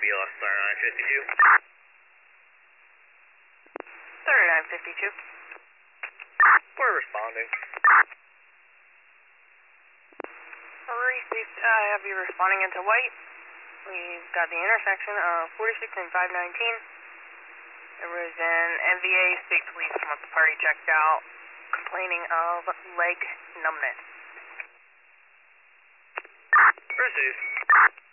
BLS 3952. 3952. We're responding. I have you responding into white. We've got the intersection of 46 and 519. There was an NVA state police once the party checked out, complaining of leg numbness. Received.